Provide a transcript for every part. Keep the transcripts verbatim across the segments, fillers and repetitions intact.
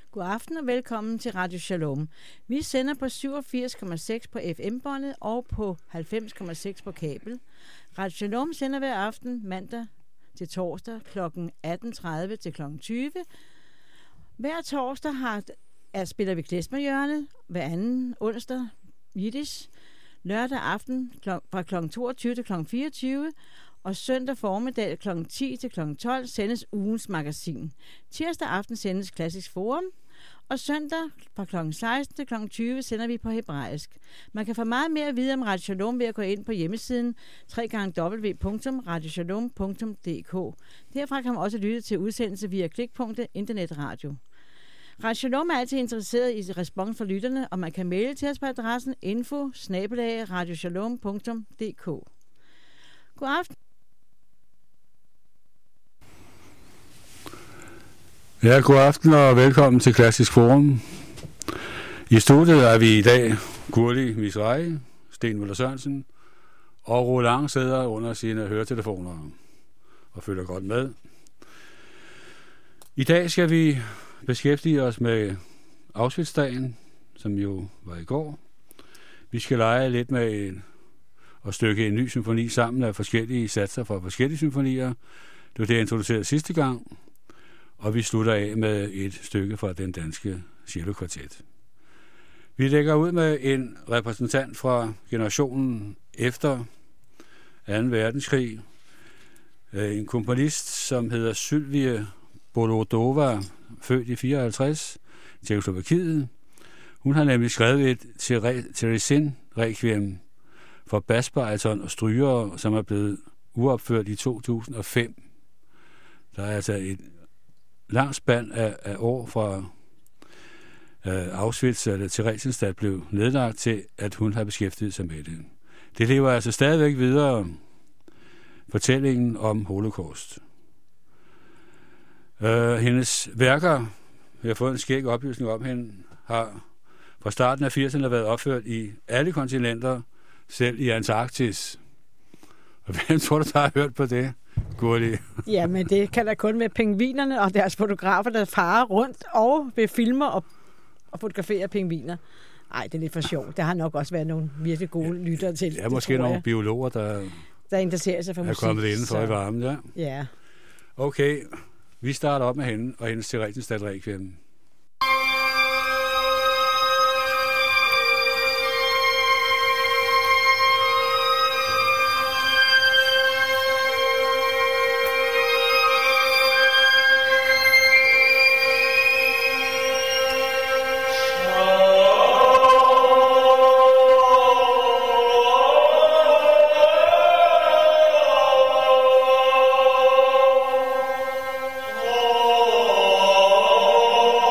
God aften og velkommen til Radio Shalom. Vi sender på syvogfirs komma seks på F M-båndet og på halvfems komma seks på kabel. Radio Shalom sender hver aften mandag til torsdag kl. atten tredive til kl. tyve. Hver torsdag har, er, spiller vi klezmerhjørnet, hver anden onsdag Yiddish, lørdag aften kl. fra kl. toogtyve til kl. fireogtyve, og søndag formiddag kl. ti til kl. tolv sendes ugens magasin. Tirsdag aften sendes Klassisk Forum, og søndag fra kl. seksten til kl. tyve sender vi på hebraisk. Man kan få meget mere at vide om Radio Shalom ved at gå ind på hjemmesiden w w w punktum radio shalom punktum d k. Derfra kan man også lytte til udsendelse via klikpunktet internetradio. Radio Shalom er altid interesseret i respons fra lytterne, og man kan maile til os på adressen info bindestreg radio shalom punktum d k. God aften. Ja, god aften og velkommen til Klassisk Forum. I studiet er vi i dag Gurli Mizrahi, Sten Møller Sørensen, og Roland sidder under sine høretelefoner og følger godt med. I dag skal vi beskæftige os med Auschwitz-dagen, som jo var i går. Vi skal lege lidt med en, og stykke en ny symfoni sammen af forskellige satser fra forskellige symfonier. Det var det, jeg introducerede sidste gang. Og vi slutter af med et stykke fra den danske cellokvartet. Vi lægger ud med en repræsentant fra generationen efter anden verdenskrig. En komponist, som hedder Sylvie Bolodova, født i fireoghalvtreds, i Tjekkoslovakiet. Hun har nemlig skrevet et Teresin-requiem for basbariton og strygere, som er blevet uopført i to tusind og fem. Der er altså et langt spand af, af år fra øh, Auschwitz, eller Theresienstadt, blev nedlagt til, at hun har beskæftiget sig med det. Det lever altså stadigvæk videre, fortællingen om Holocaust. Øh, hendes værker, vi har fået en skæg oplysning om hende, har fra starten af firserne været opført i alle kontinenter, selv i Antarktis. Og hvem tror du, der har hørt på det? Gurli. Ja, men det kan da kun være pingvinerne og deres fotografer, der farer rundt og vil filme og, og fotografere pingviner. Nej, det er lidt for sjovt. Der har nok også været nogle virkelig gode ja, lyttere til. Der er måske nogle jeg, biologer, der, der interesserer sig for musik. Er kommet indenfor så. I varmen, ja. Ja. Okay, vi starter op med hende og hendes Theresienstadt requiem. Oh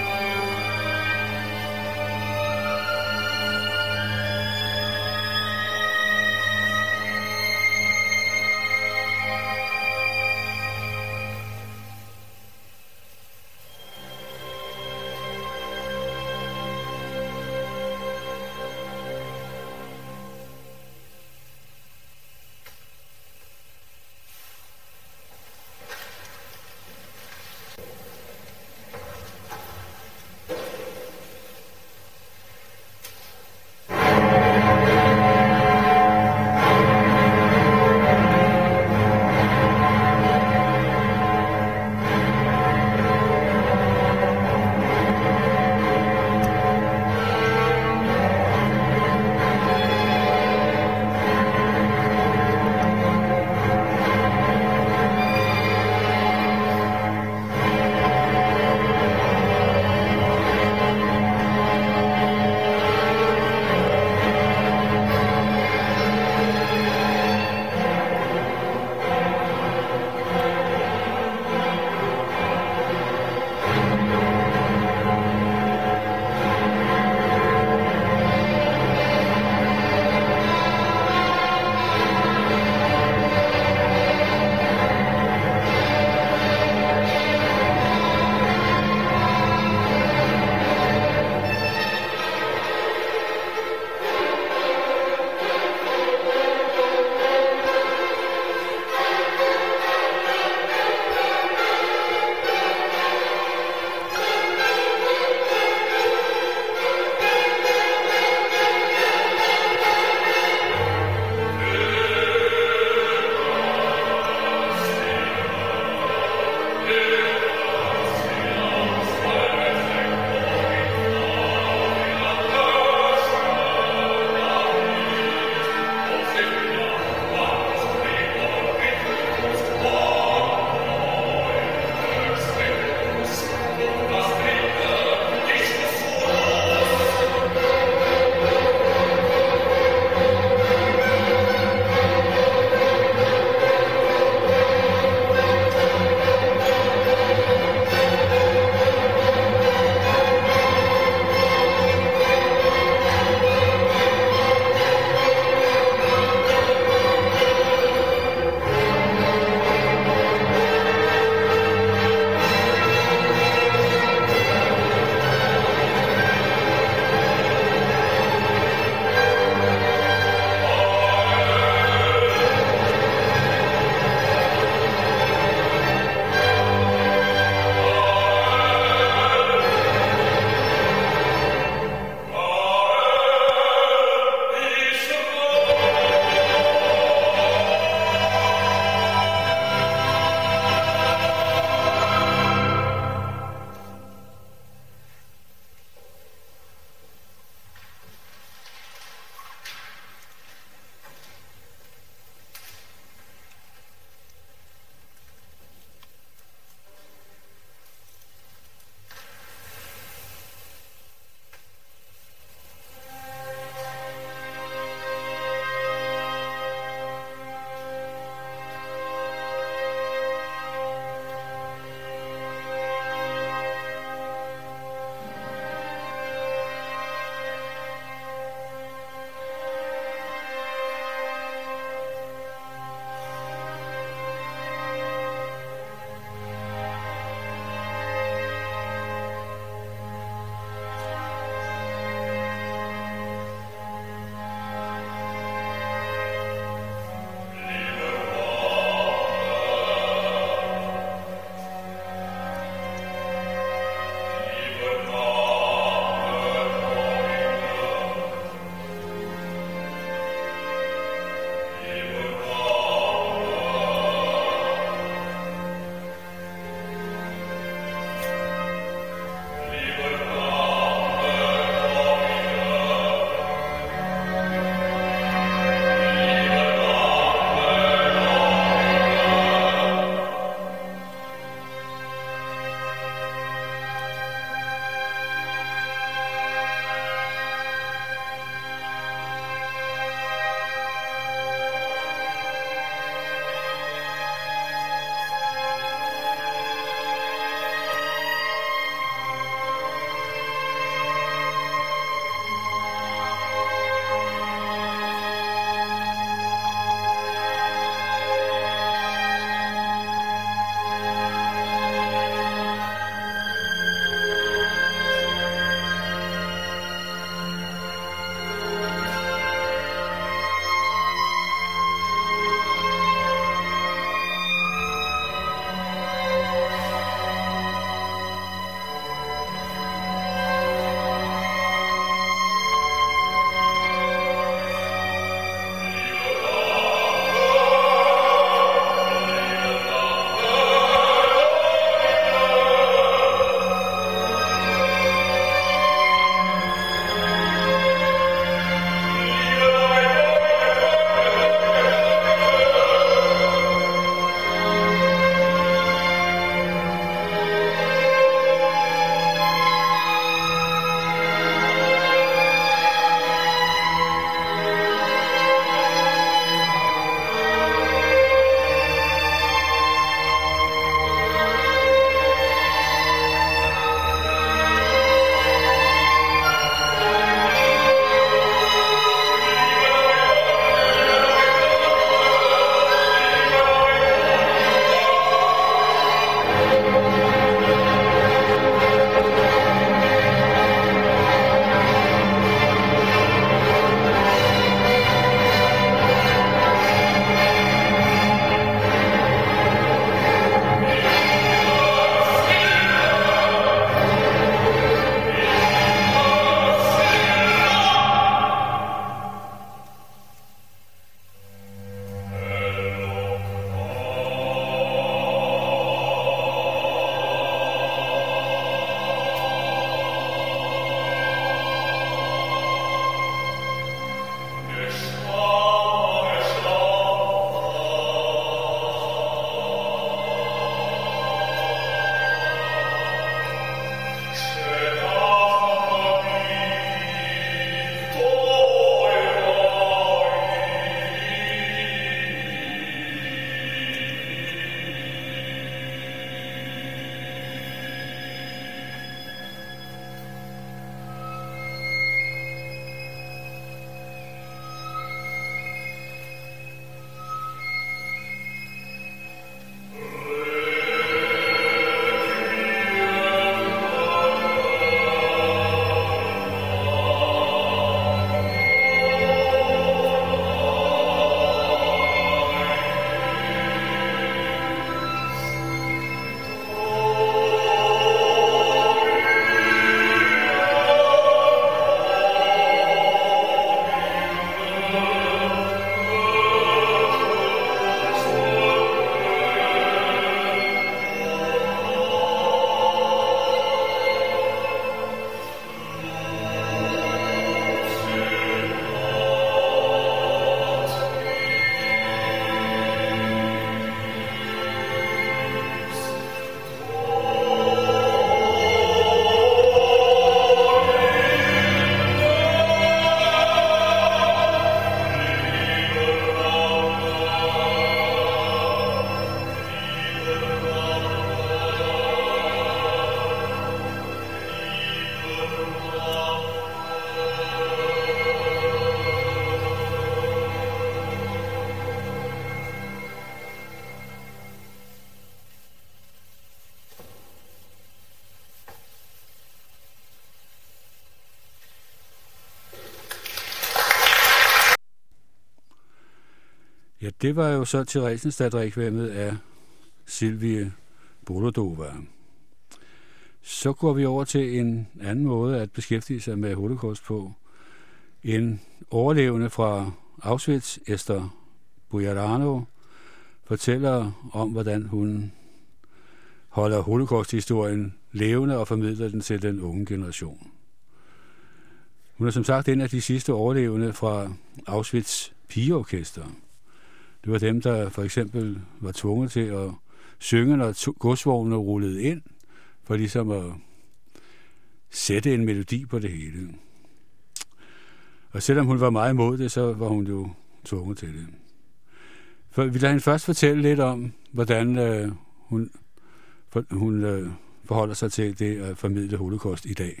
Ja, det var jo så Theresienstadt-rekviemmet af Silvie Bolodova. Så går vi over til en anden måde at beskæftige sig med holocaust på. En overlevende fra Auschwitz, Esther Bujarano, fortæller om, hvordan hun holder holocaust-historien levende og formidler den til den unge generation. Hun er som sagt en af de sidste overlevende fra Auschwitz pigeorkester. Det var dem, der for eksempel var tvunget til at synge, når godsvognene rullede ind, for ligesom at sætte en melodi på det hele. Og selvom hun var meget imod det, så var hun jo tvunget til det. For vi lader hende først fortælle lidt om, hvordan øh, hun, for, hun øh, forholder sig til det at formidle holocaust i dag.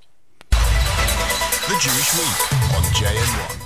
The Jewish Week on J M one.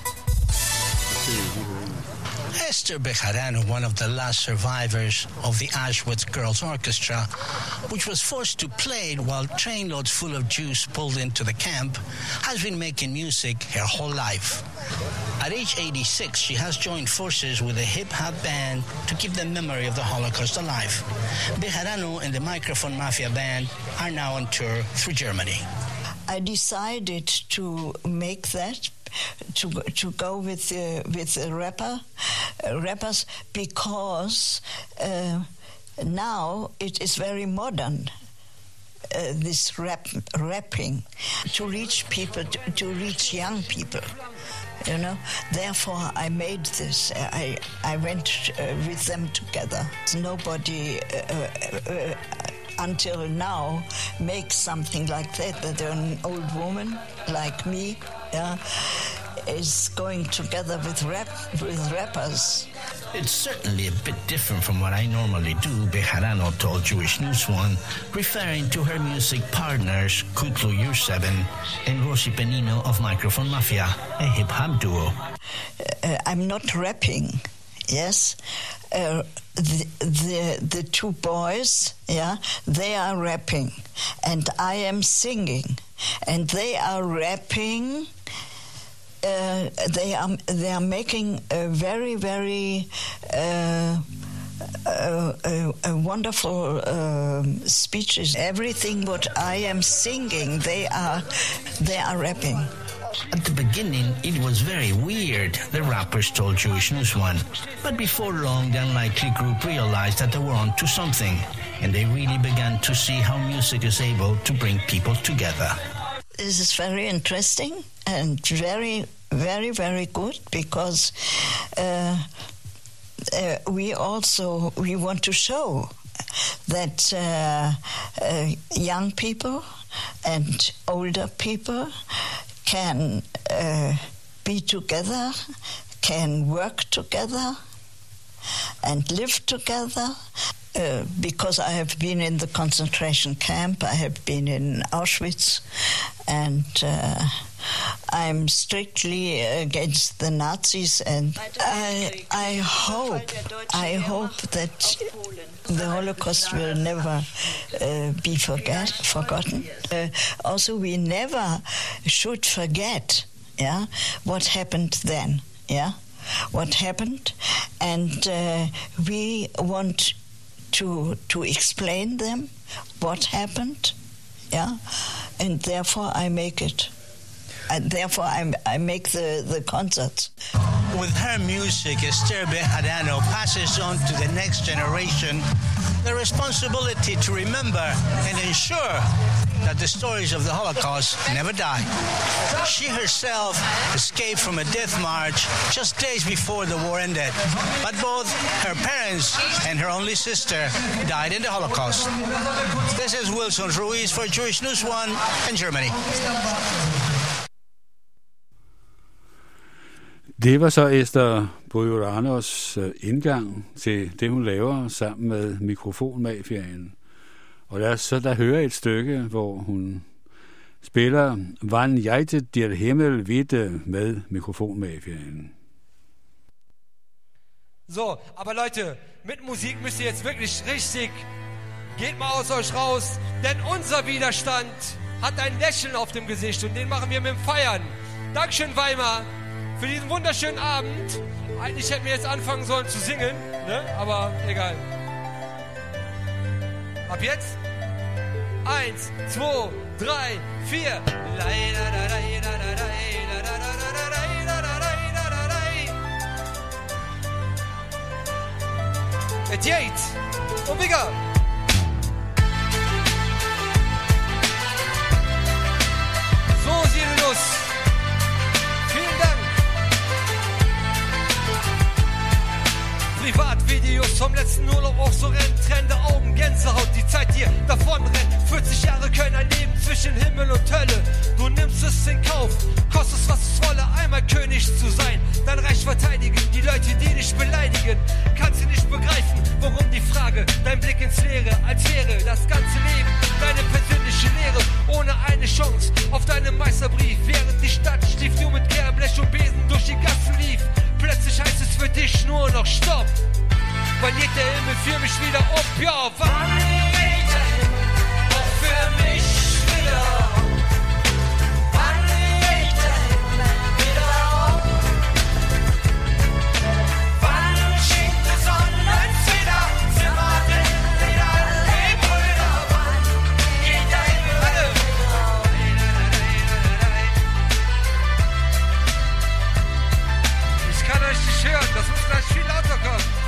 Esther Bejarano, one of the last survivors of the Auschwitz Girls Orchestra, which was forced to play while trainloads full of Jews pulled into the camp, has been making music her whole life. At age eighty-six, she has joined forces with a hip-hop band to keep the memory of the Holocaust alive. Bejarano and the Microphone Mafia band are now on tour through Germany. I decided to make that, to to go with uh, with the rapper uh, rappers because uh, now it is very modern. Uh, this rap rapping to reach people, to, to reach young people, you know. Therefore, I made this. I I went uh, with them together. Nobody. Uh, uh, uh, until now make something like that, that an old woman like me yeah, is going together with rap with rappers. It's certainly a bit different from what I normally do, Bejarano told Jewish News One, referring to her music partners Kutlu Yurseven and Rosie Penino of Microphone Mafia, a hip-hop duo. Uh, I'm not rapping, yes. Uh, the, the the two boys, yeah, they are rapping, and I am singing, and they are rapping. Uh, they are they are making a very very uh, uh, uh, uh, wonderful uh, speeches. Everything what I am singing, they are they are rapping. At the beginning, it was very weird, the rappers told Jewish News One. But before long, the unlikely group realized that they were on to something, and they really began to see how music is able to bring people together. This is very interesting and very, very, very good because uh, uh, we also, we want to show that uh, uh, young people and older people can uh, be together, can work together, and live together. Uh, because I have been in the concentration camp, I have been in Auschwitz, and uh, I'm strictly against the Nazis, and I, I hope, I hope that the Holocaust will never uh, be forget, forgotten. Uh, also, we never should forget, yeah, what happened then, yeah, what happened, and uh, we want to to explain them what happened, yeah, and therefore I make it. And therefore, I, I make the, the concerts. With her music, Esther Bejarano passes on to the next generation the responsibility to remember and ensure that the stories of the Holocaust never die. She herself escaped from a death march just days before the war ended, but both her parents and her only sister died in the Holocaust. This is Wilson Ruiz for Jewish News One in Germany. Det var så Esther Bujoranos indgang til det, hun laver sammen med Mikrofonmafiaen. Og lad os så der høre et stykke, hvor hun spiller Wann jeitet der Himmel wieder med Mikrofonmafiaen. So, aber Leute, mit Musik müsst ihr jetzt wirklich richtig, geht mal aus euch raus, denn unser Widerstand hat ein Lächeln auf dem Gesicht und den machen wir mit dem Feiern. Dankeschön, Weimar, für diesen wunderschönen Abend. Eigentlich hätten wir jetzt anfangen sollen zu singen, ne? Aber egal. Ab jetzt? Eins, zwei, drei, vier. Et Yates und Bigger. So sieht es los. Vielen Dank. Privatvideos vom letzten Urlaub auch so rennen, trennende Augen, Gänsehaut, die Zeit dir davon rennt. vierzig Jahre können ein Leben zwischen Himmel und Hölle. Du nimmst es in Kauf, kostet es was es wolle, einmal König zu sein. Dein Reich verteidigen, die Leute, die dich beleidigen. Kannst du nicht begreifen, warum die Frage, dein Blick ins Leere, als wäre das ganze Leben deine persönliche Lehre. Ohne eine Chance auf deinen Meisterbrief, während die Stadt schlief, du mit Kehrblech und Besen durch die Gassen lief. Plötzlich heißt es für dich nur noch Stopp. Wann geht der Himmel für mich wieder auf? Ja, wann geht der Himmel auch für mich wieder auf? Wann geht der Himmel wieder auf? Wann schickt die Sonne wieder? Zimmer drin wieder, hey Brüder, wann geht der Himmel wieder auf? Ich kann euch nicht hören, das muss gleich viel lauter kommen.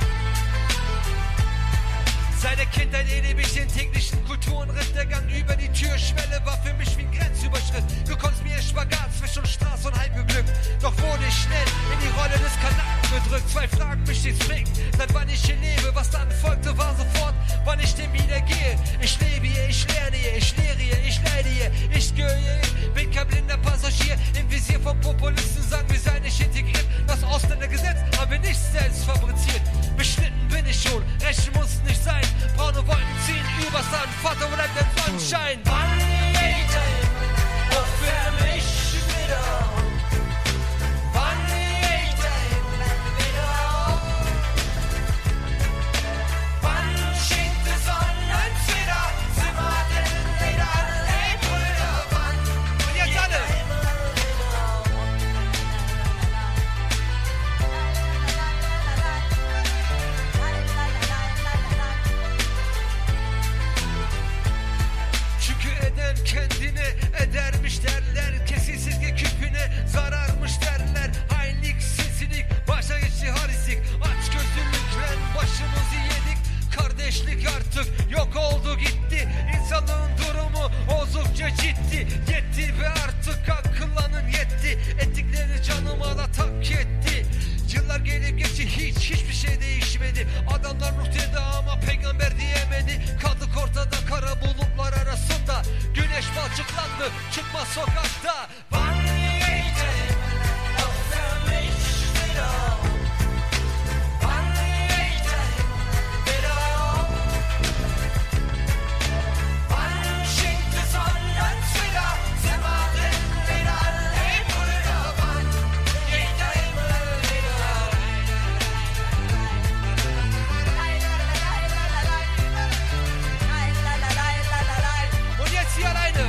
Seit der Kindheit erlebe ich den täglichen Kulturenritt. Der Gang über die Türschwelle war für mich wie ein Grenzüberschritt. Du konntest mir Spagat zwischen Straße und Heimgeglückt. Doch wurde ich schnell in die Rolle des Kanaken gedrückt. Zwei Fragen mich stets prägen, seit wann ich hier lebe. Was dann folgte war sofort, wann ich dem wieder gehe. Ich lebe hier, ich lerne hier, ich lehre hier, ich leide hier. Ich gehöre hier, bin kein blinder Passagier. Im Visier von Populisten sagen, wir seien nicht integriert. Das Ausländergesetz haben wir nicht selbst fabriziert. Beschnitten bin ich schon, Recht muss nicht sein. Braune Wolken ziehen übers Land, Vater bleibt ein Sonnenschein. Wann geht der Himmel auch für mich wieder auf? Wann geht der Himmel wieder auf? Wann schickt die Sonne wieder? Zimmer drin wieder, hey Brüder, wann? Und jetzt alle! Kendine edermiş derler, kesilsizge küpüne zararmış derler. Hainlik, sinsilik, başa geçti harislik. Aç gözlülükle başımızı yedik. Kardeşlik artık yok oldu gitti. İnsanlığın durumu oldukça ciddi. Yetti ve artık akıllanın yetti. Ettiklerini canıma da tak etti. Yıllar gelip geçti, hiç hiçbir şey değişmedi. Adamlar ruh dedi ama peygamber diyemedi. Kaldık ortada kara bulutlar arasında. Güneş balçıklandı, çıkmaz sokakta. Wann geht der Himmel auch für mich wieder auf? Wann geht der Himmel wieder auf? Wann schickt die Sonne wieder? Zimmer drin wieder, hey Brüder, wann geht der Himmel wieder auf? Und jetzt hier alleine.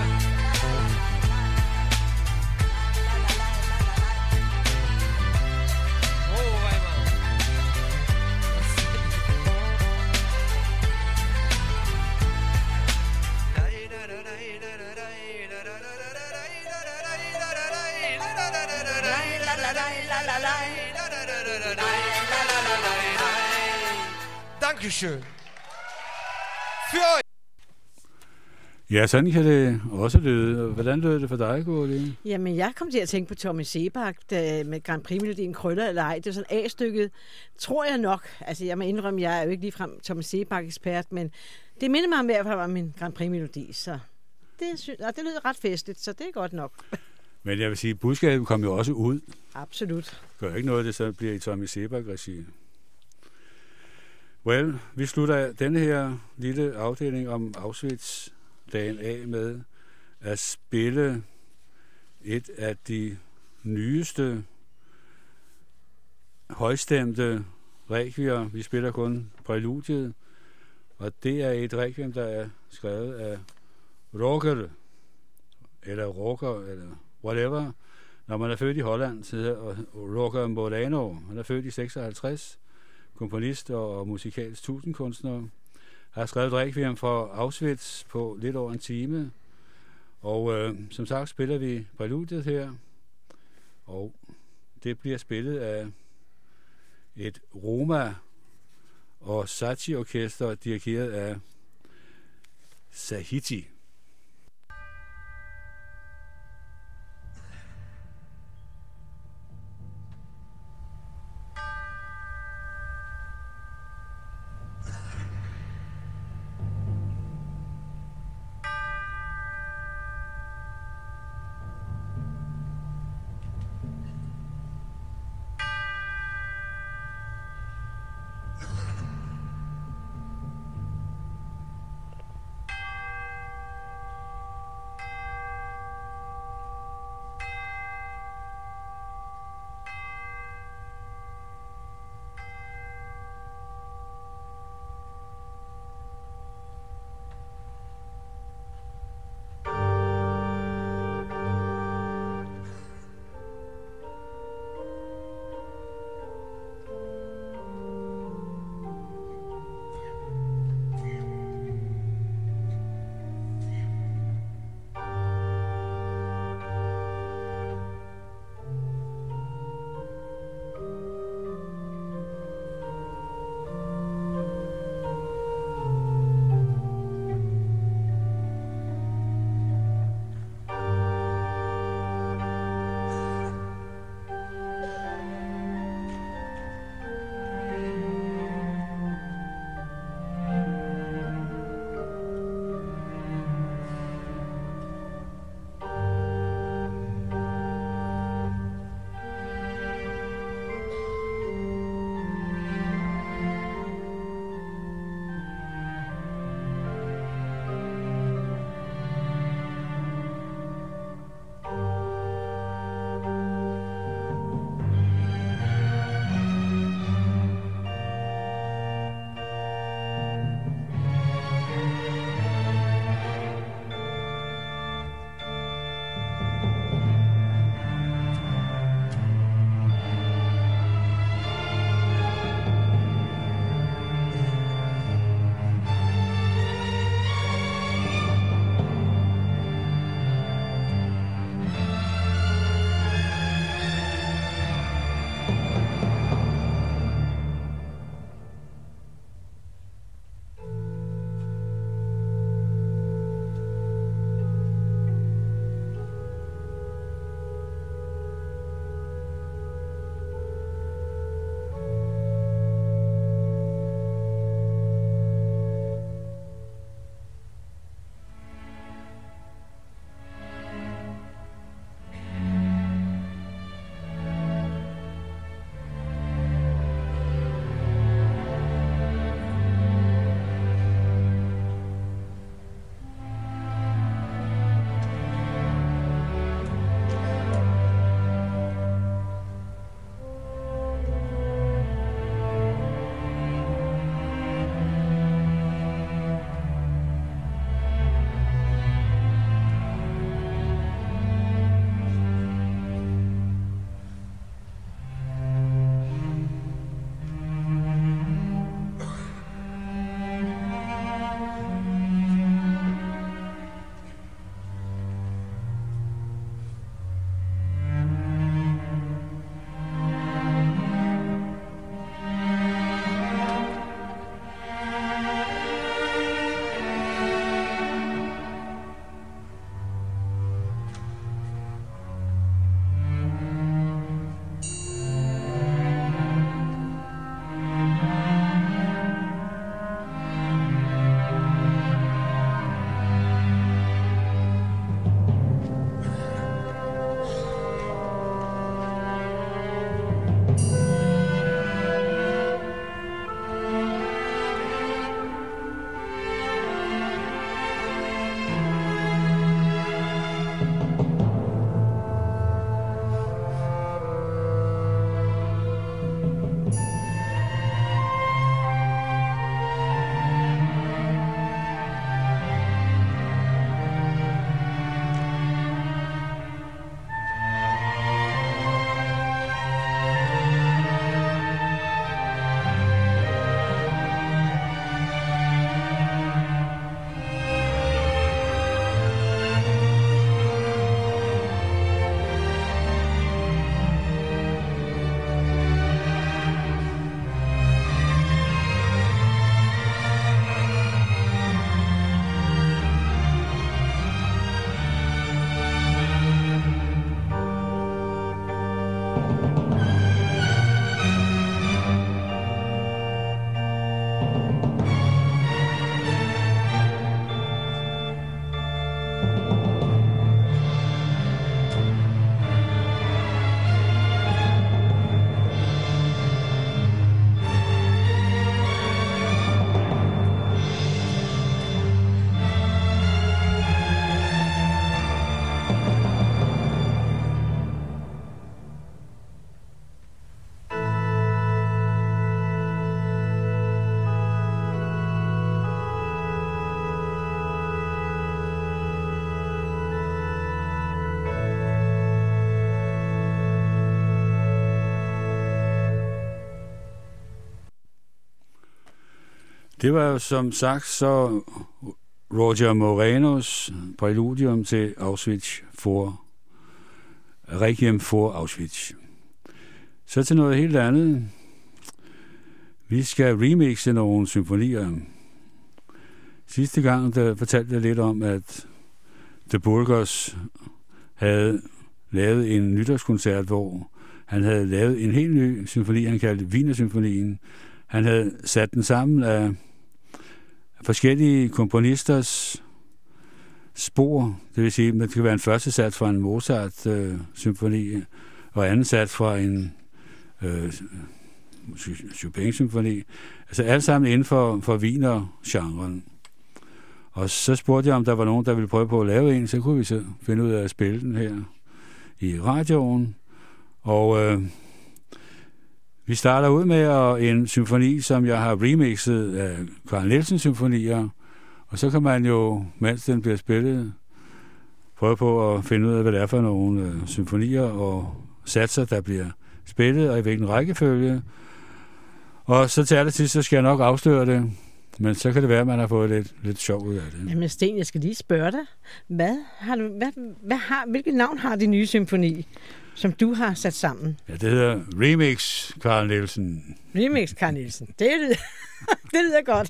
Dankeschön. For euch. Ja, sådan kan det også lyde. Hvordan lød det for dig, Gurli? Jamen, jeg kom til at tænke på Tommy Sebak da, med Grand Prix-melodien Krøller eller ej. Det er sådan A-stykket, tror jeg nok. Altså, jeg må indrømme, jeg er jo ikke ligefrem Tommy Sebak-ekspert, men det minder mig om i hvert fald om min Grand Prix-melodi, så det, sy- og det lyder ret festligt, så det er godt nok. Men jeg vil sige, budskabet kom jo også ud. Absolut. Gør ikke noget, det så bliver i Tommy Sebak-regi. Well, vi slutter denne her lille afdeling om Auschwitz-dagen af med at spille et af de nyeste højstemte requier. Vi spiller kun præludiet, og det er et requiem, der er skrevet af Rocker, eller Rocker, eller whatever, Når man er født i Holland, så og Roger Molano, han er født i seksoghalvtreds, komponist og musikalsk tusindkunstner, har skrevet Requiem for Auschwitz på lidt over en time. Og øh, som sagt spiller vi præludiet her, og det bliver spillet af et Roma og Sachi-orkester, dirigeret af Sahiti. Det var jo som sagt så Roger Morenos præludium til Auschwitz for Requiem for Auschwitz. Så til noget helt andet. Vi skal remixe nogle symfonier. Sidste gang der fortalte jeg lidt om, at The Burgos havde lavet en nytårskoncert, hvor han havde lavet en helt ny symfoni, han kaldte Wiener-symfonien. Han havde sat den sammen af forskellige komponisters spor, det vil sige, at det kan være en første sats fra en Mozart-symfoni, øh, og anden sats fra en øh, Chopin-symfoni. Altså alt sammen inden for, for Wiener-genren. Og så spurgte jeg, om der var nogen, der ville prøve på at lave en, så kunne vi så finde ud af at spille den her i radioen. Og øh, vi starter ud med at, en symfoni, som jeg har remixet af Carl Nielsens symfonier, og så kan man jo, mens den bliver spillet, prøve på at finde ud af, hvad det er for nogle øh, symfonier og satser, der bliver spillet, og i hvilken rækkefølge. Og så til allersidst, så skal jeg nok afsløre det, men så kan det være, at man har fået lidt, lidt sjov ud af det. Jamen Sten, jeg skal lige spørge dig. Hvad har du, hvad, hvad har, hvilket navn har din nye symfoni, som du har sat sammen? Ja, det hedder Remix Carl Nielsen. Remix Carl Nielsen. Det lyder, det lyder godt.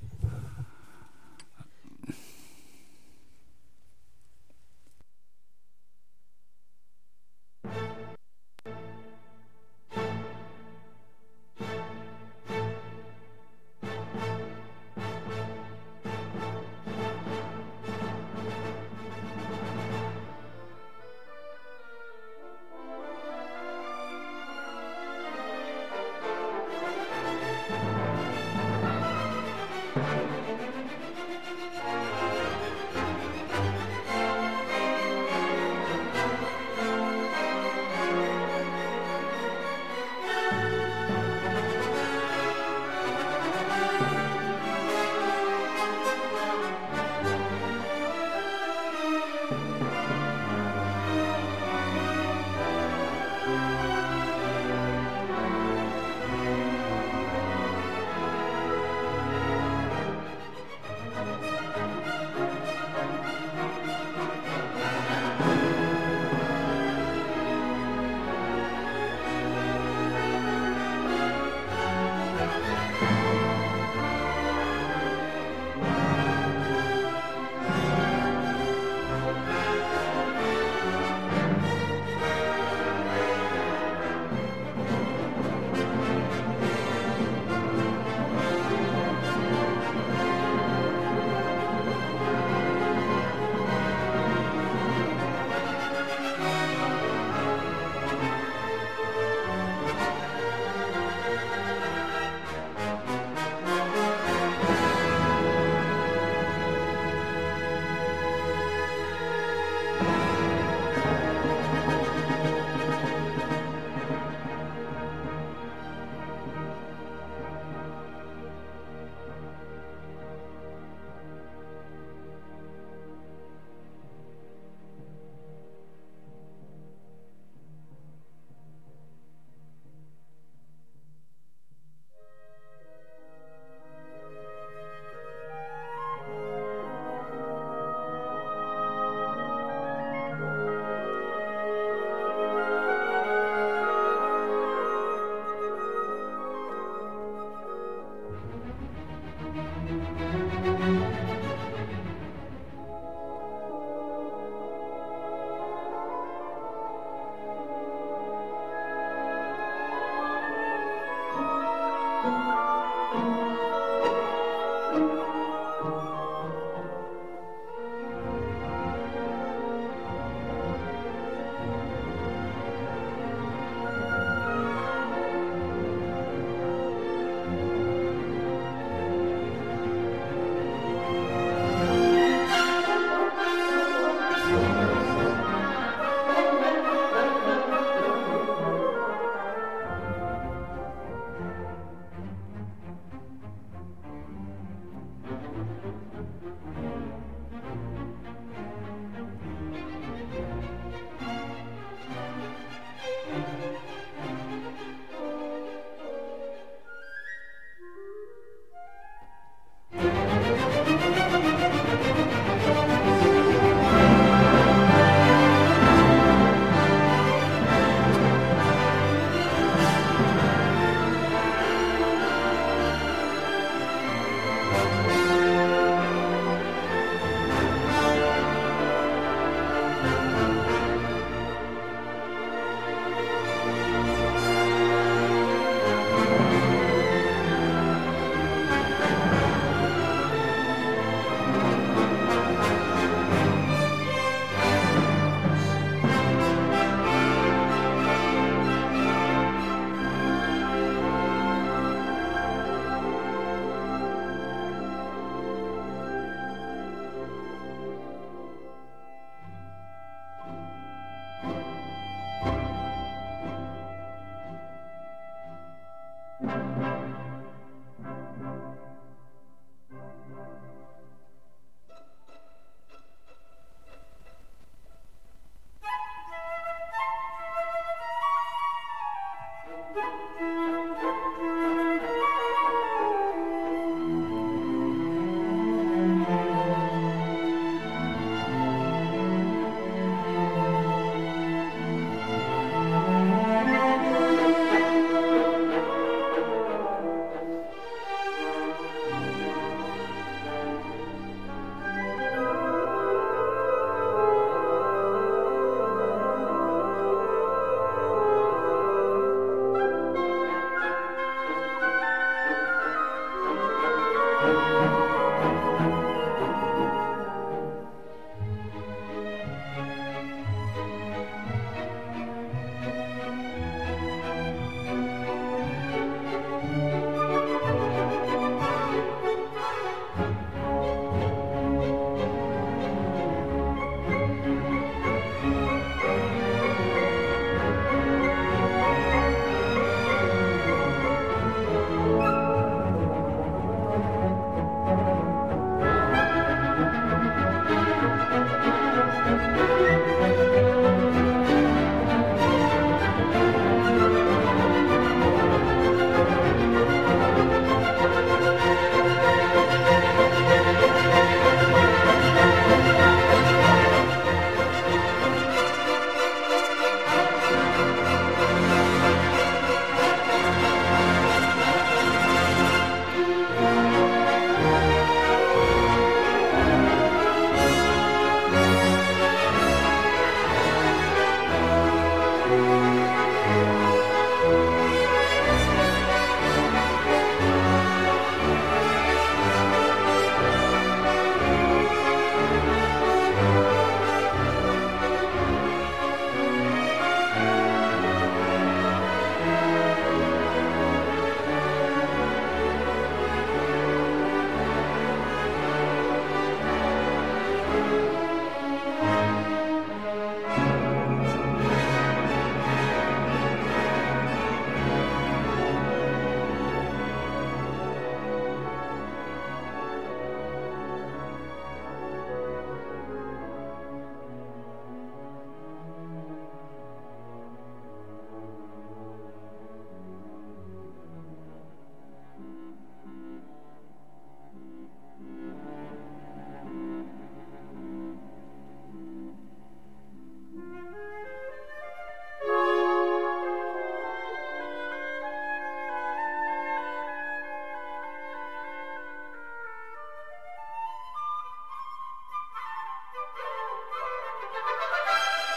Thank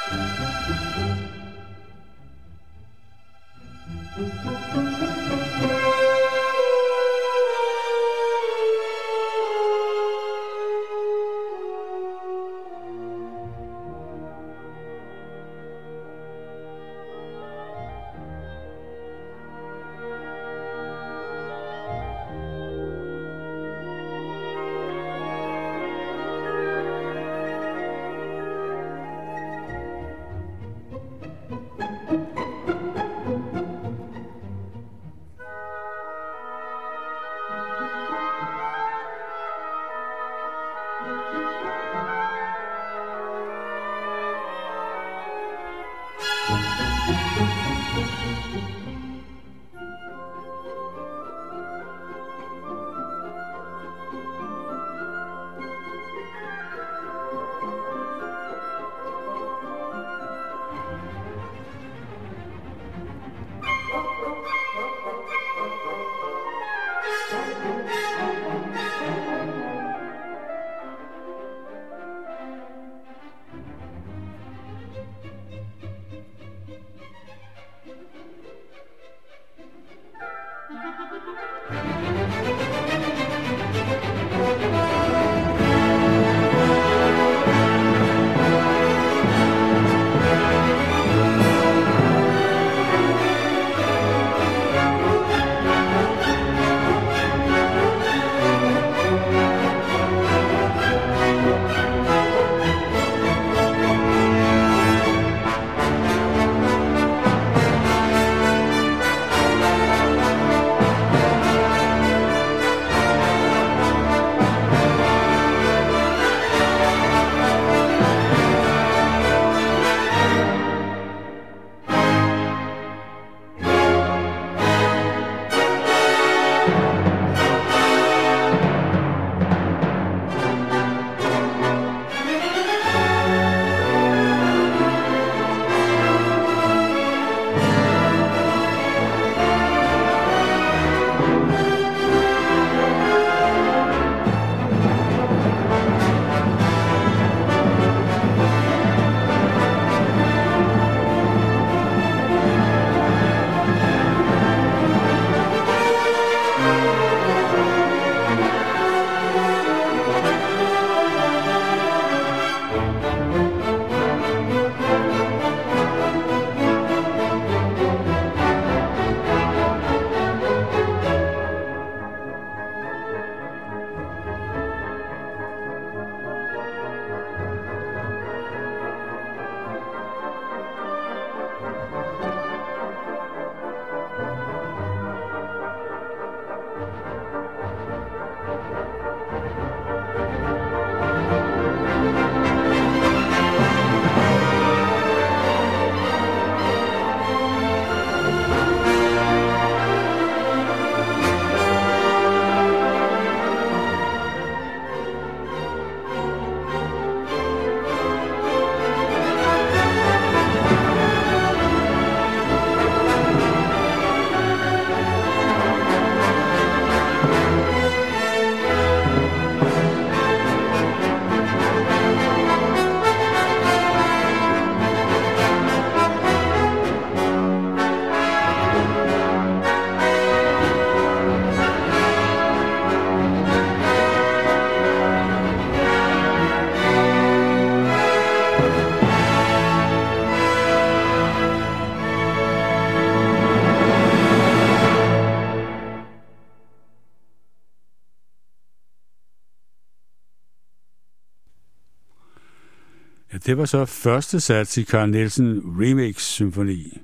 Ja, det var så første sats i Carl Nielsen Remix Symfoni.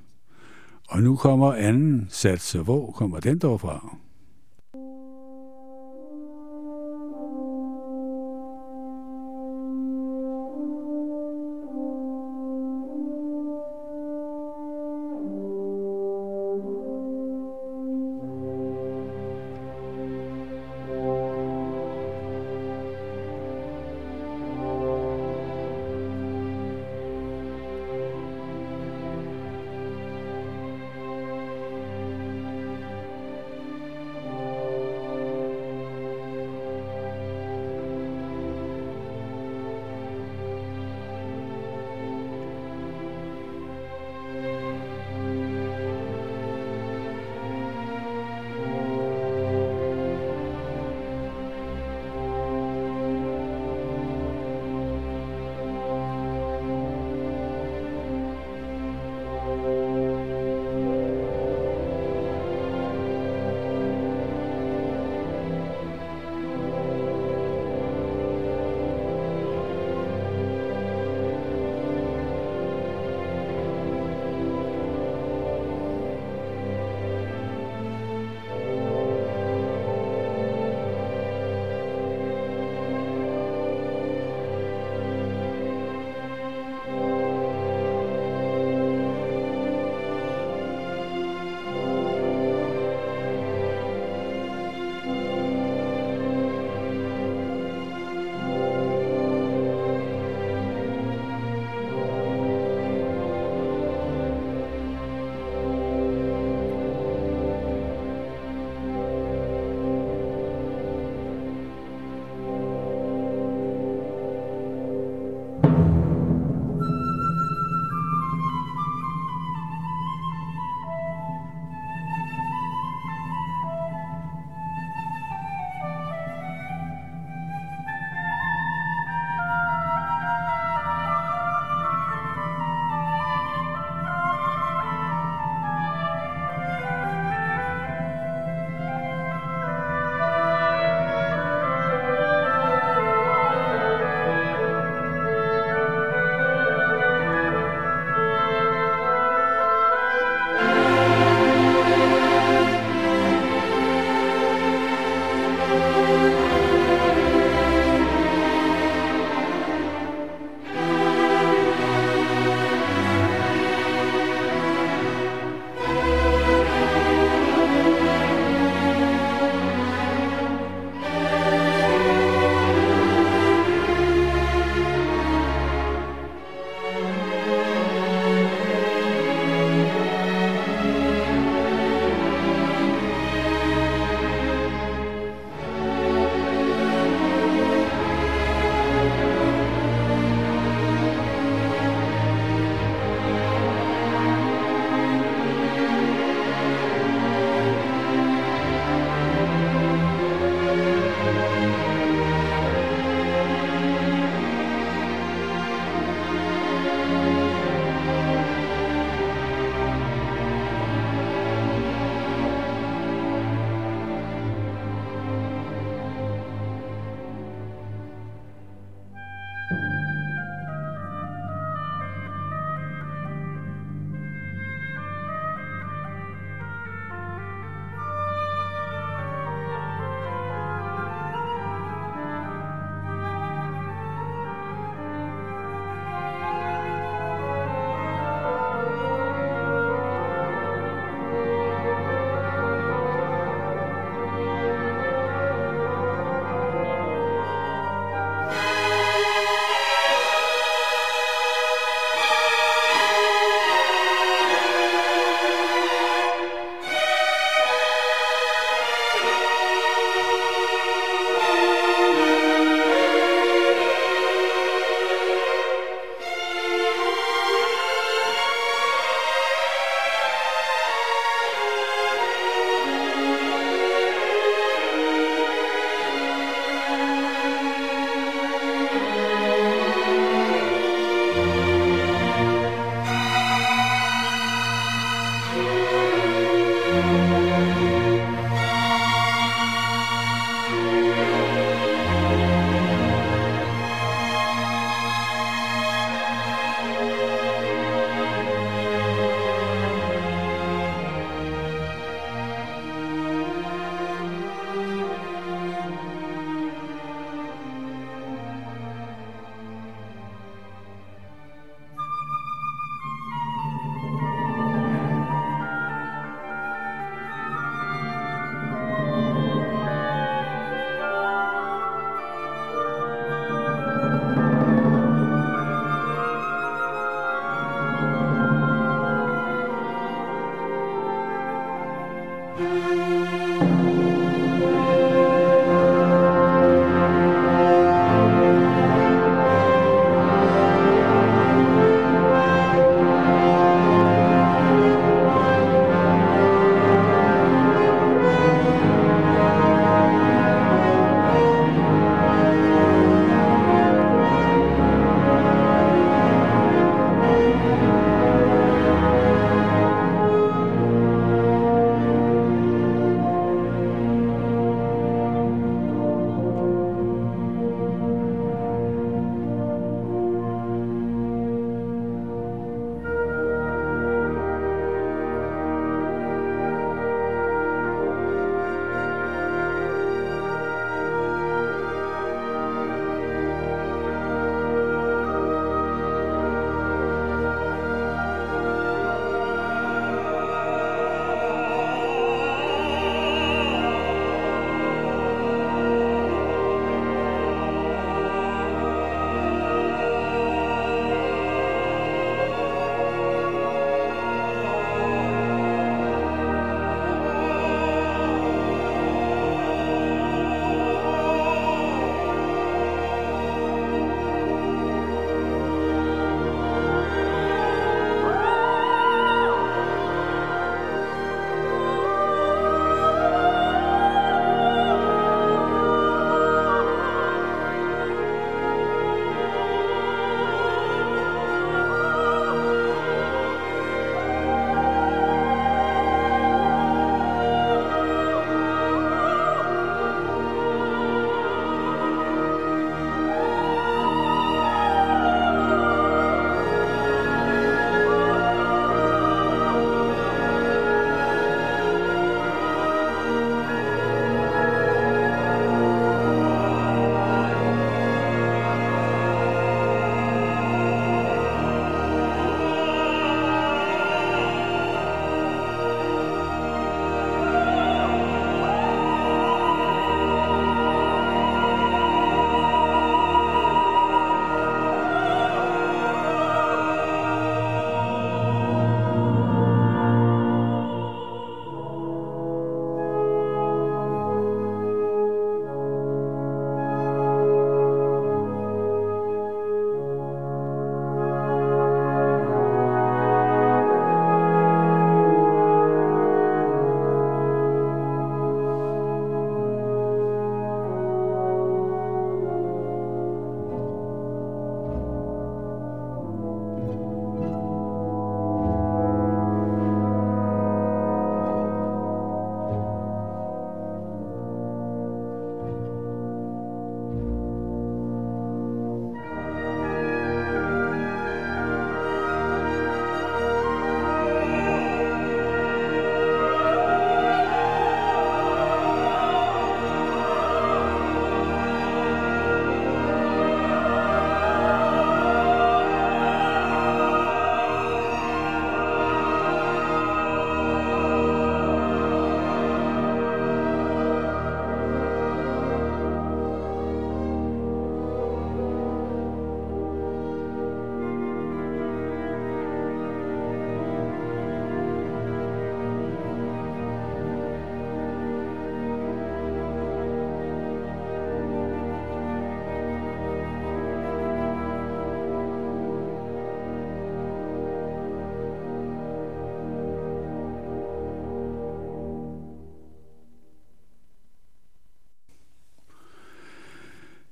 Og nu kommer anden sats, så hvor kommer den dog fra?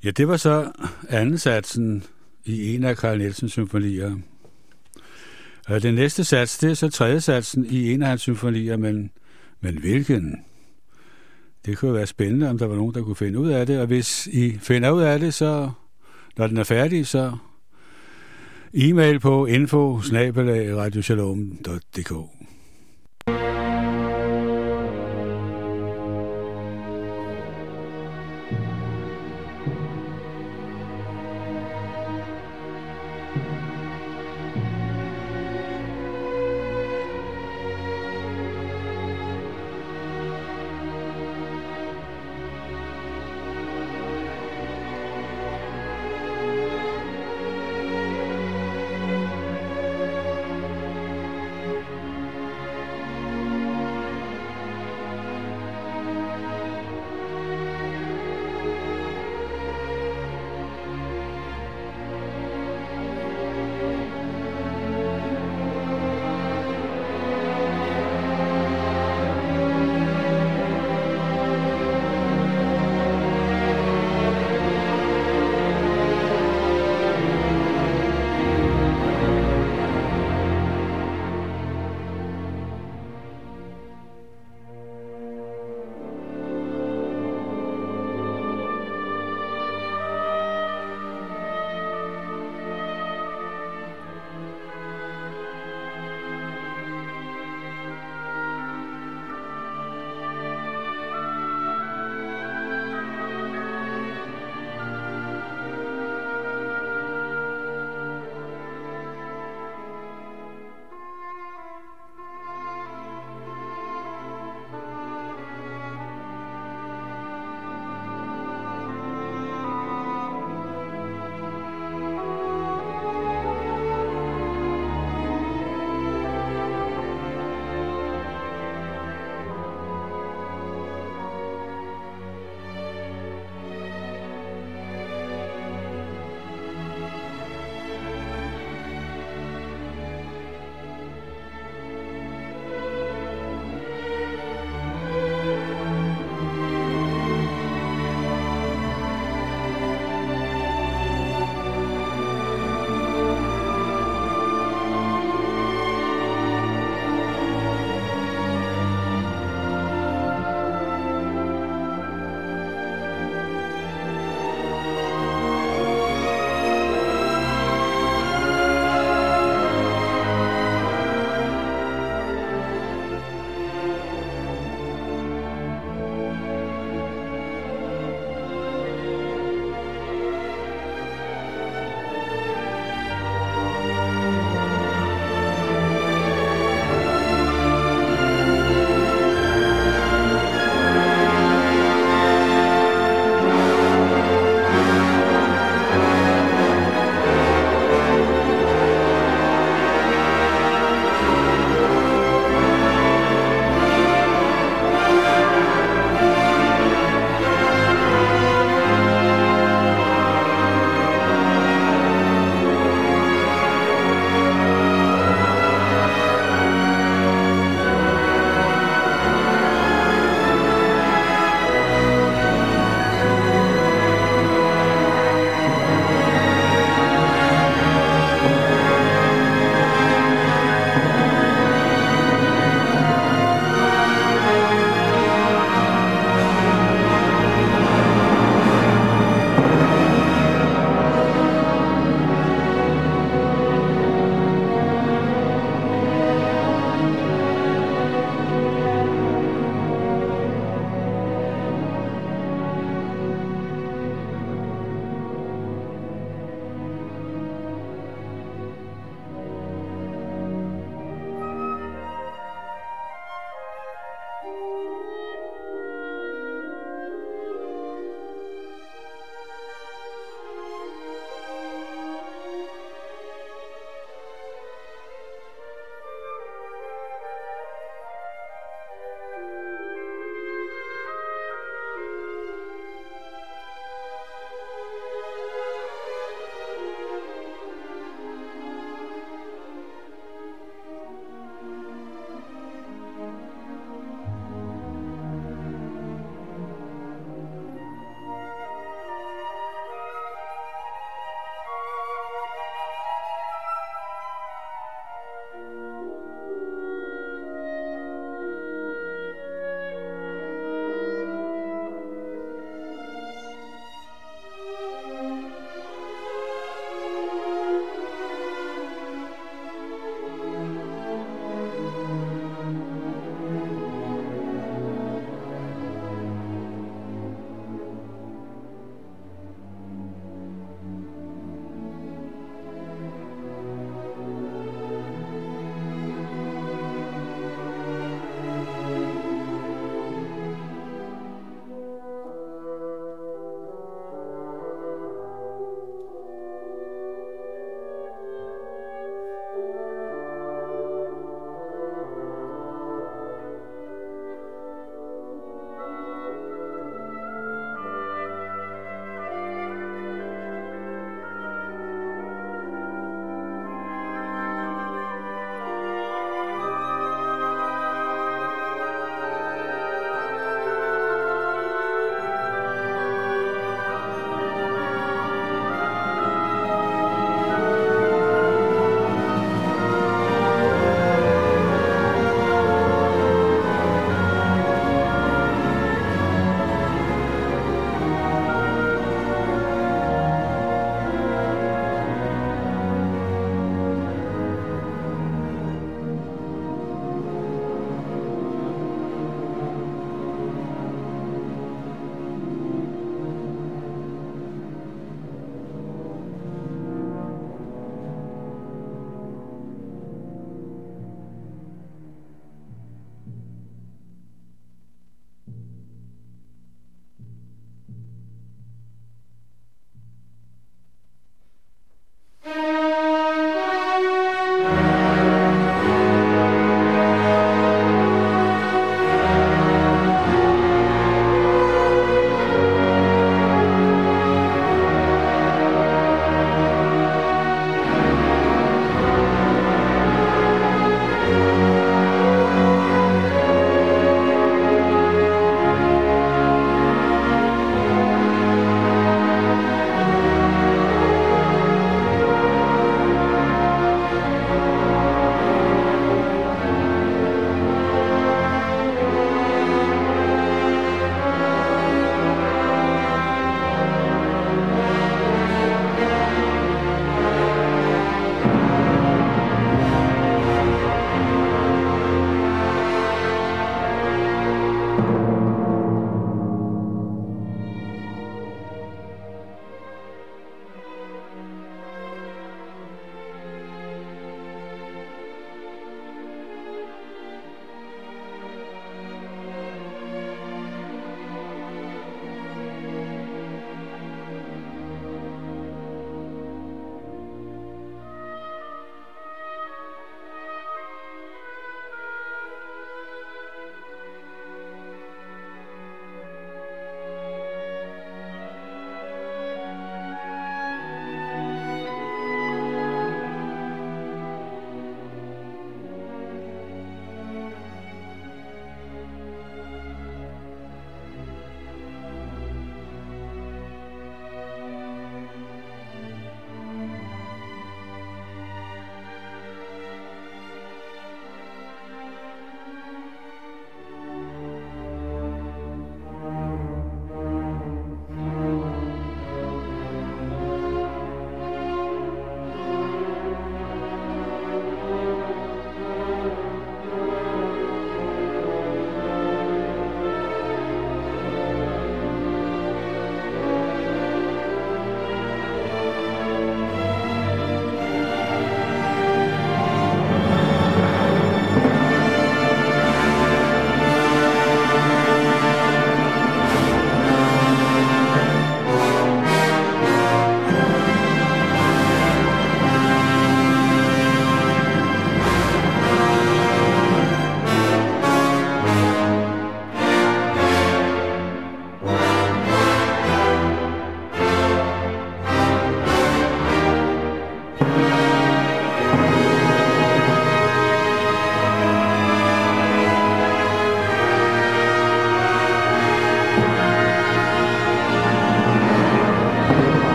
Ja, det var så anden satsen i en af Carl Nielsens symfonier. Og den næste sats, det er så tredje satsen i en af hans symfonier, men, men hvilken? Det kunne være spændende, om der var nogen, der kunne finde ud af det. Og hvis I finder ud af det, så når den er færdig, så e-mail på info bindestreg radioshalom punktum d k.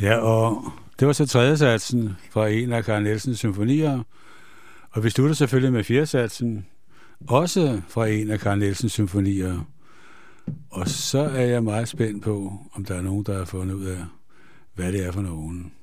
Ja, og det var så tredje satsen fra en af Carl Nielsens symfonier, og vi slutter selvfølgelig med fjerde satsen, også fra en af Carl Nielsens symfonier. Og så er jeg meget spændt på, om der er nogen, der har fundet ud af, hvad det er for nogen.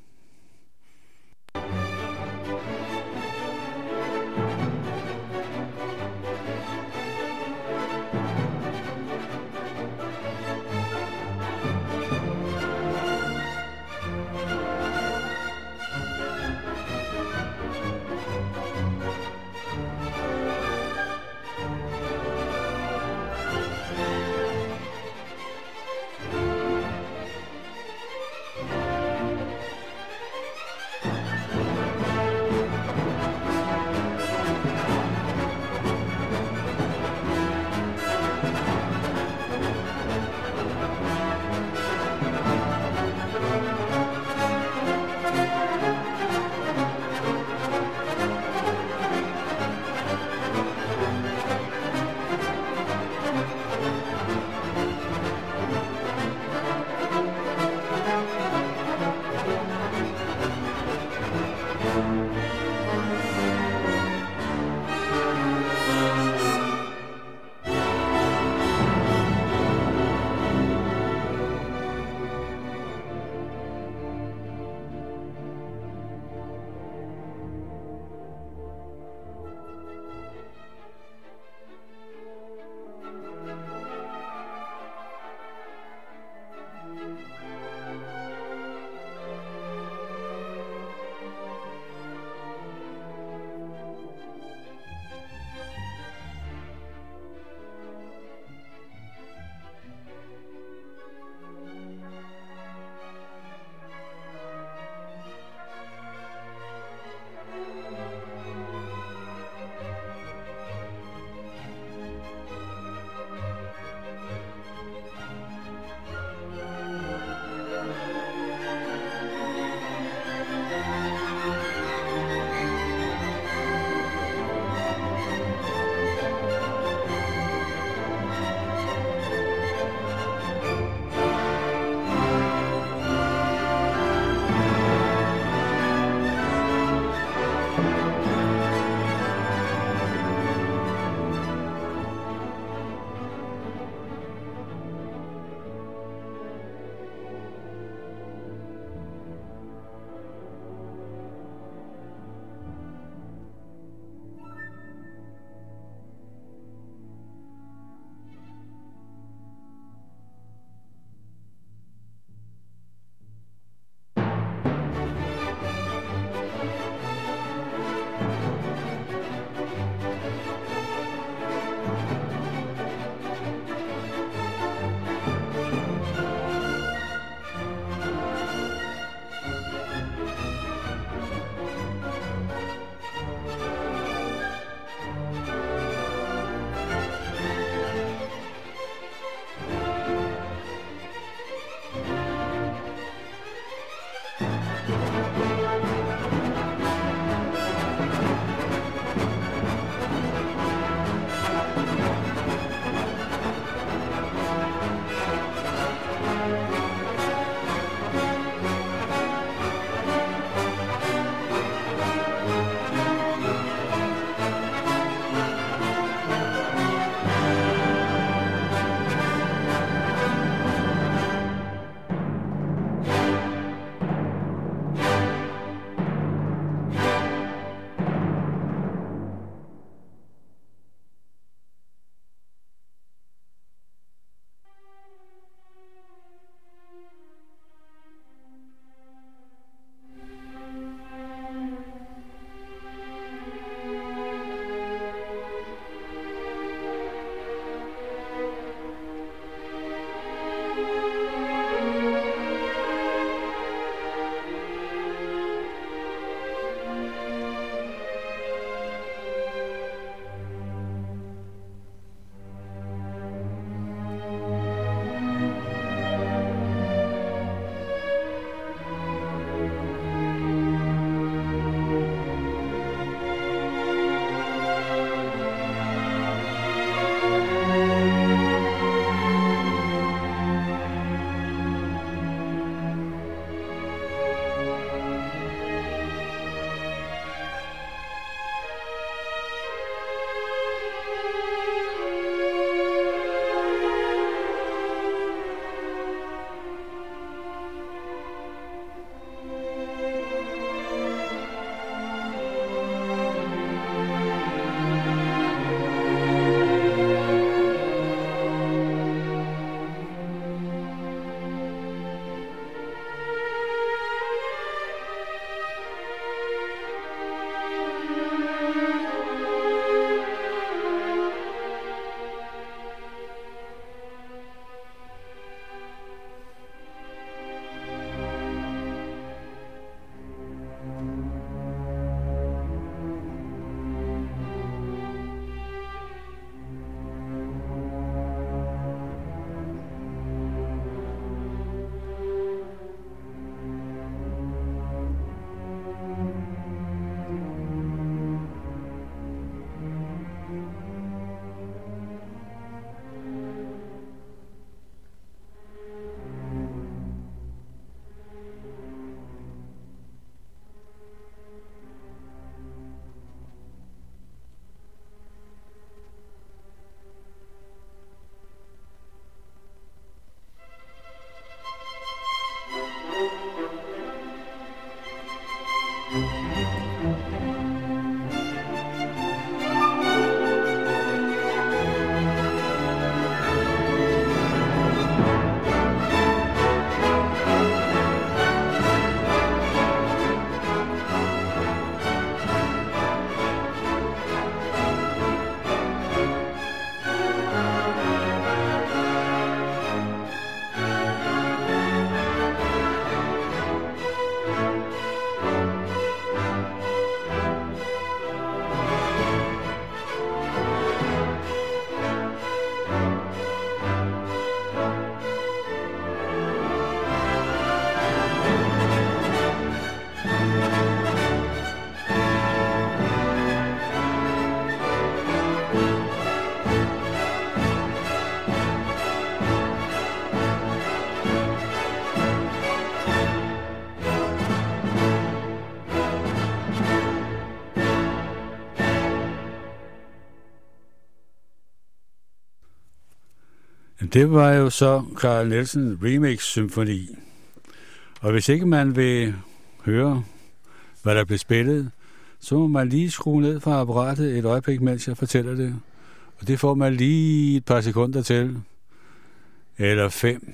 Det var jo så Carl Nielsen Remix-symfoni. Og hvis ikke man vil høre, hvad der blev spillet, så må man lige skrue ned fra apparatet et øjeblik, mens jeg fortæller det. Og det får man lige et par sekunder til. Eller fem.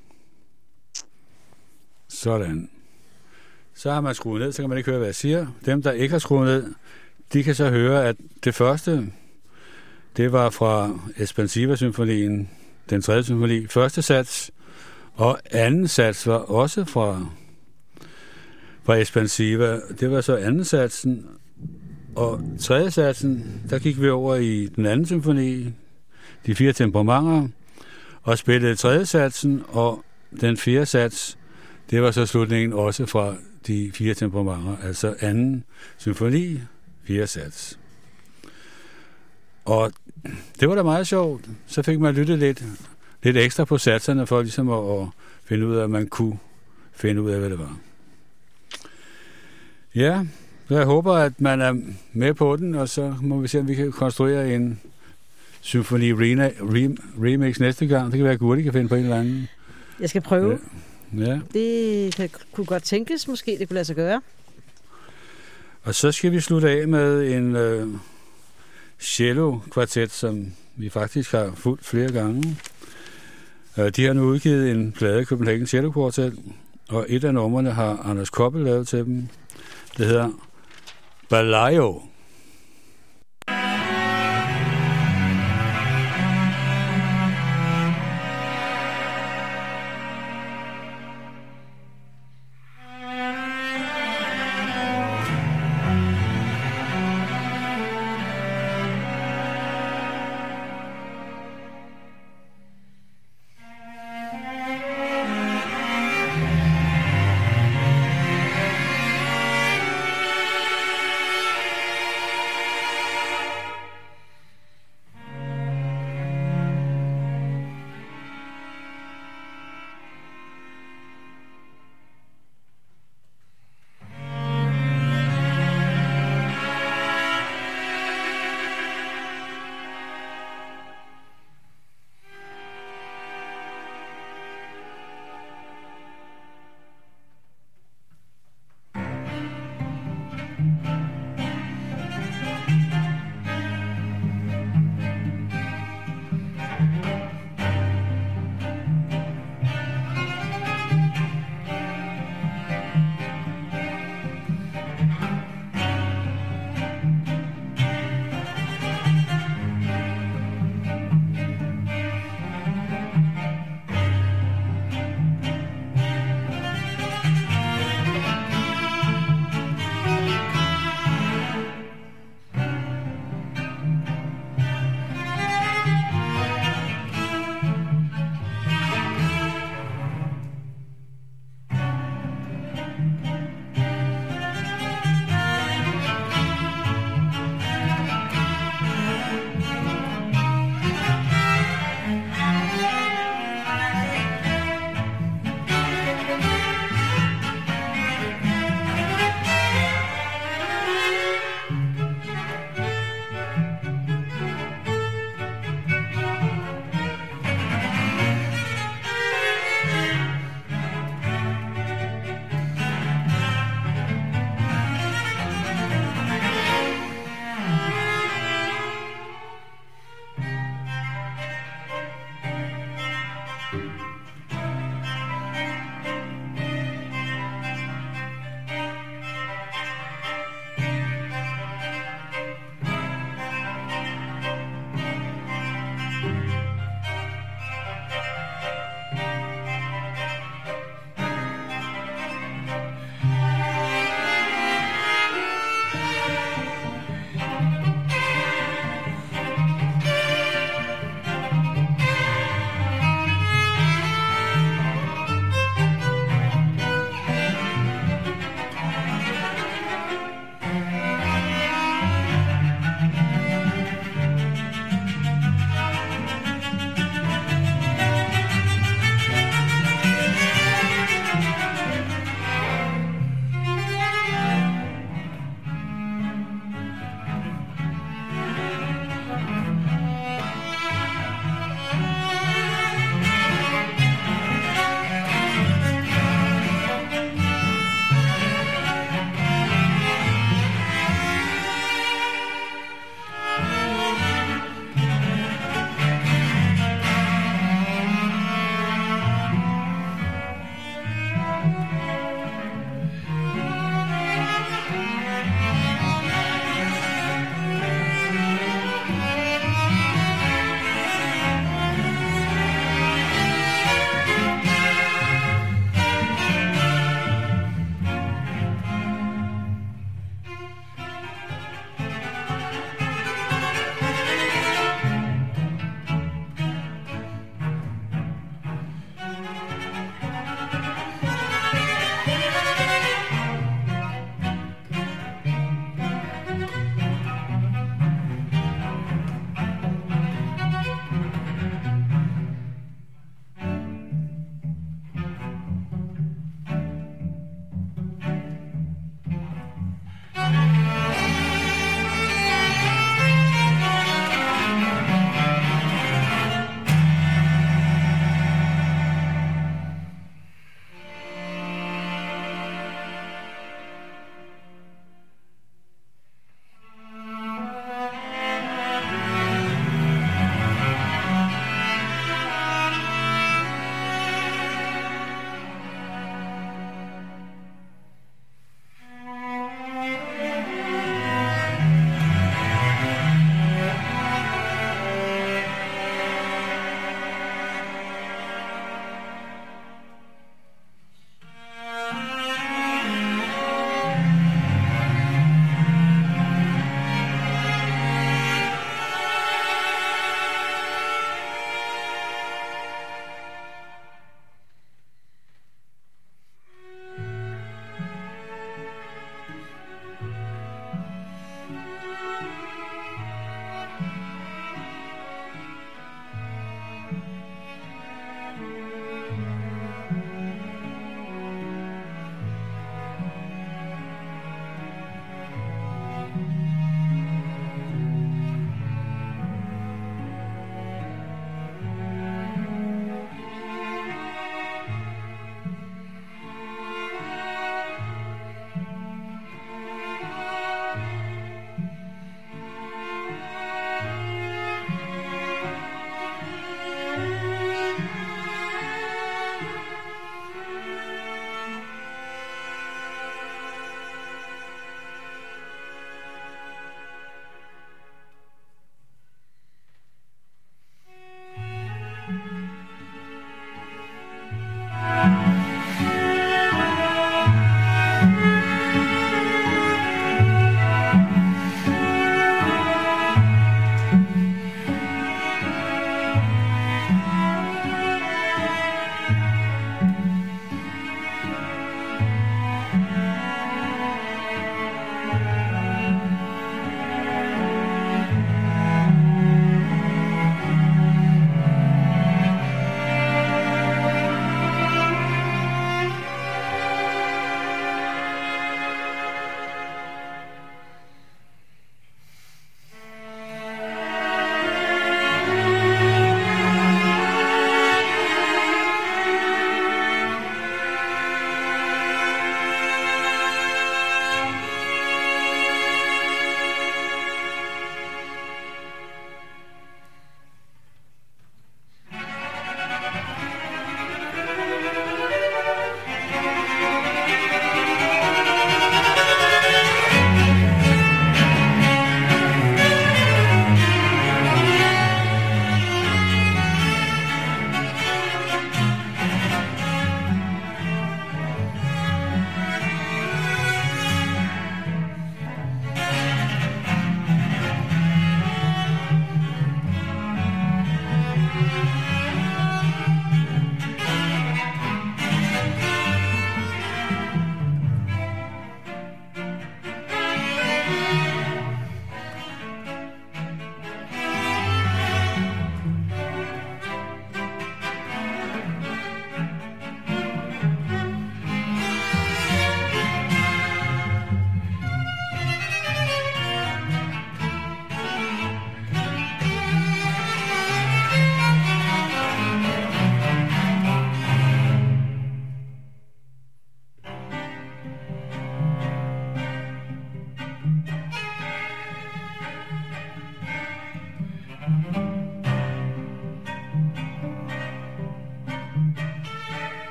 Sådan. Så har man skruet ned, så kan man ikke høre, hvad jeg siger. Dem, der ikke har skruet ned, de kan så høre, at det første, det var fra Espansiva-symfonien, den tredje symfoni, første sats, og anden sats var også fra, fra Espansiva. Det var så anden satsen, og tredje satsen, der gik vi over i den anden symfoni, de fire temperamenter, og spillede tredje satsen, og den fjerde sats, det var så slutningen også fra de fire temperamenter, altså anden symfoni, fjerde sats. Og det var da meget sjovt. Så fik man lyttet lidt, lidt ekstra på satserne, for ligesom at, at finde ud af, at man kunne finde ud af, hvad det var. Ja, så jeg håber, at man er med på den, og så må vi se, om vi kan konstruere en symfoni remix næste gang. Det kan være, at Gurli kan finde på en eller anden. Jeg skal prøve. Ja. Ja. Det kan, kunne godt tænkes, måske det kunne lade sig gøre. Og så skal vi slutte af med en øh, cello-kvartet, som vi faktisk har fulgt flere gange. Øh, de har nu udgivet en plade, Copenhagen Cello Quartet, og et af numrene har Anders Koppel lavet til dem. Det hedder Balayo.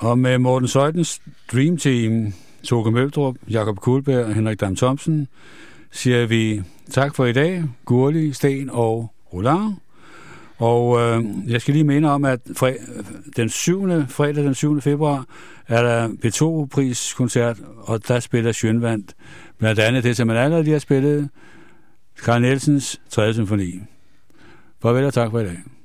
Og med Morten Søjtens Dream Team, Toke Møldrup, Jakob Kuhlberg og Henrik Dam Thomsen, siger vi tak for i dag, Gurli, Sten og Roland. Og øh, jeg skal lige minde om, at fre- den syvende fredag den syvende februar er der P to-priskoncert, og der spiller Sjønvand blandt andet det, som man allerede lige har spillet, Carl Nielsens tredje symfoni. Farvel og tak for i dag.